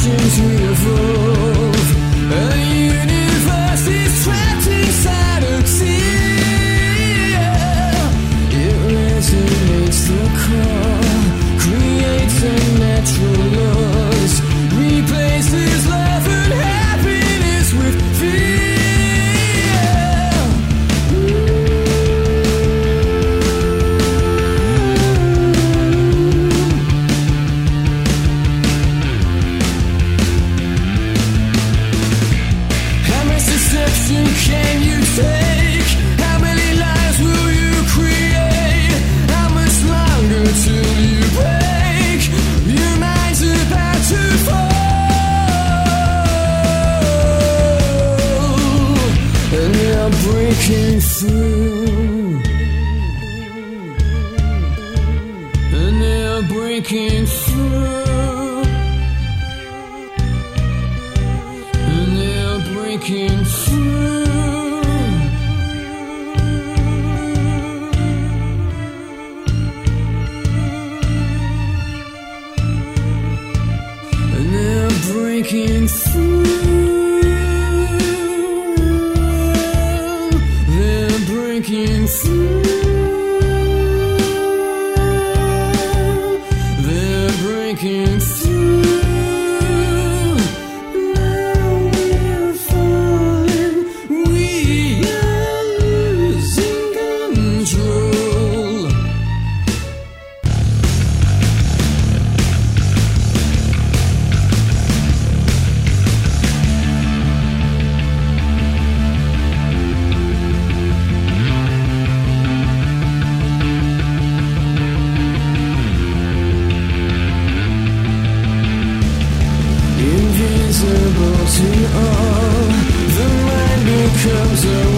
dimensions we evolve. A universe is trapped inside a tear. It resonates the core, creates unnatural laws, replaces love and happiness with fear. Can you take? How many lives will you create? How much longer till you break? Your mind's about to fall, and you're breaking through, and you're breaking through, and you're breaking through. Breaking through, they're breaking through, they're breaking through. Now we're falling, we are losing control. Invisible to all, the mind becomes a